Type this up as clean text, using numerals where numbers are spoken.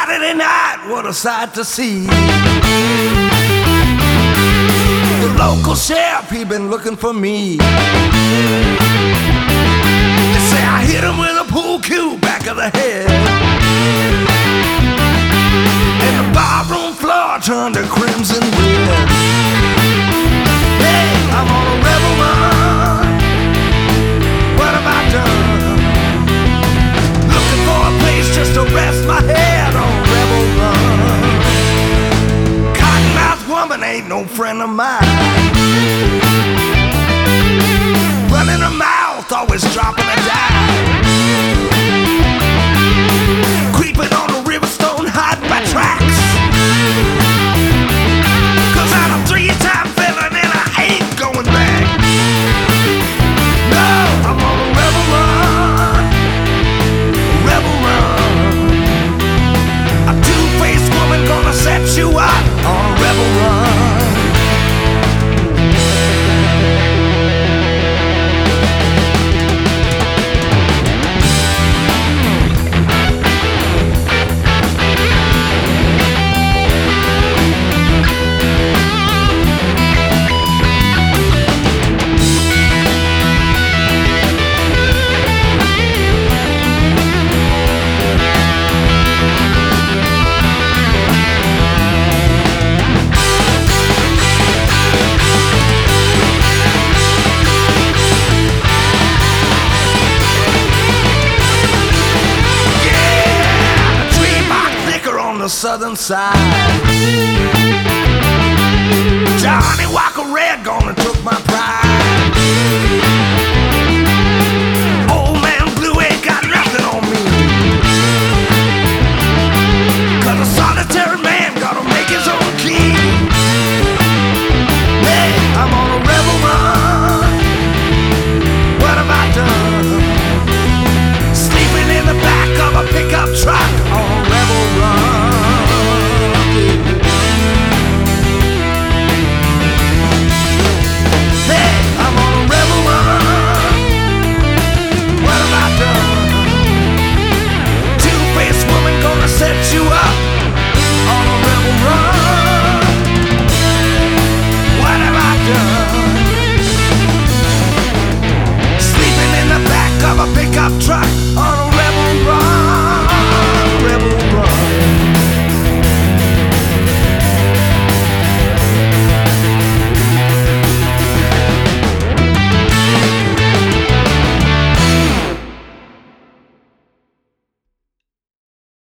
Saturday night, what a sight to see. The local sheriff, he been looking for me. They say I hit him with a pool cue back of the head, and the barroom floor turned to crimson red. Hey, I'm on a rebel run. What have I done? Looking for a place just to rest my head on rebel run. Cottonmouth woman ain't no friend of mine. Running her mouth, always dropping a dime. Creeping on the Riverstone, hiding by tracks. 'Cause I'm a three-time felon and I ain't going back. No, I'm on a rebel run. Rebel run. A two-faced woman gonna set you up on a rebel run. The southern side, Johnny Walker Red gonna took my pride.